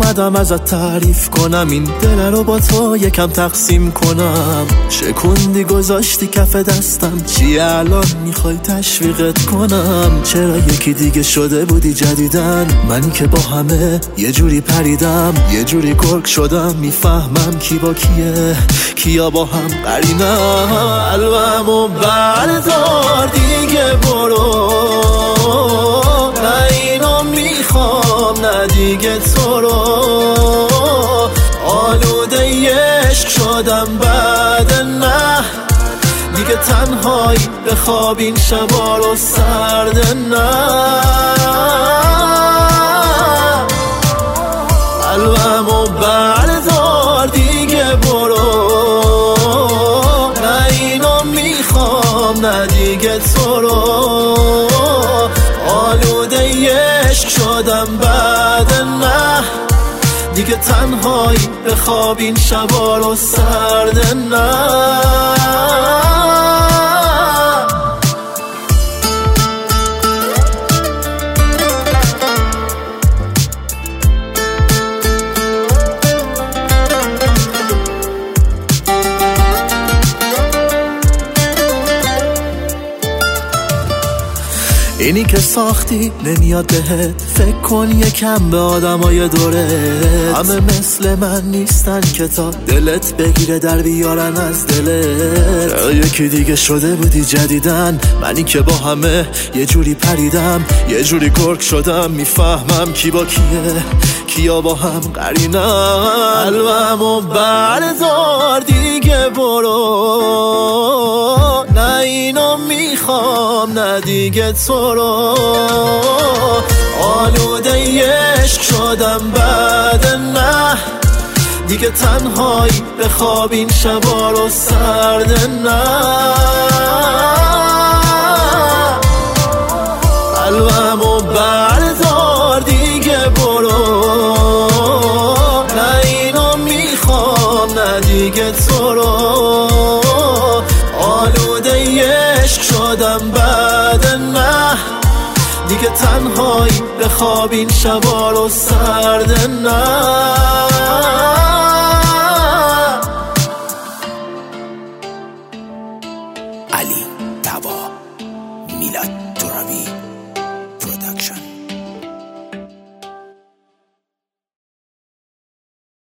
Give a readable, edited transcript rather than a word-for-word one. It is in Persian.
اومدم ازت تعریف کنم، این دل رو با تو یکم تقسیم کنم. شکوندی گذاشتی کف دستم، چی الان میخوای تشویقت کنم؟ چرا یکی دیگه شده بودی جدیدن؟ من که با همه یه جوری پریدم، یه جوری گرگ شدم، میفهمم کی با کیه، کیا با هم قرینم. قلبمو بردار دیگه برو، نه اینو میخوام نه دیگه تو رو. آلوده عشق شدم بعد نه دیگه تنهایی، بخواب این شبا رو سرد نه. قلبمو بردار دیگه برو، نه اینو میخوام نه دیگه تو رو. آلوده عشق شدم بعد نه دیگه تنهایی، بخواب این شبا رو سرد نه. اینی که ساختی نمیاد بهت، فکر کن یکم به آدمای دورت. همه مثل من نیستن که تا دلت بگیره در بیارن از دلت. یکی دیگه شده بودی جدیدن، منی که با همه یه جوری پریدم، یه جوری گرگ شدم، میفهمم کی با کیه، کیا با هم قرینم. قلبمو بردار دیگه برو، نه اینو میخوام نه دیگه تو رو. آلوده عشق شدم بعد نه دیگه تنهایی، بخواب این شبا رو سرد نه. قلبمو بردار دیگه برو، نه اینو میخوام نه دیگه تو رو. آلوده عشق شدم بعد نه دیگه تنهایی، بخواب این شبا رو سرد نه.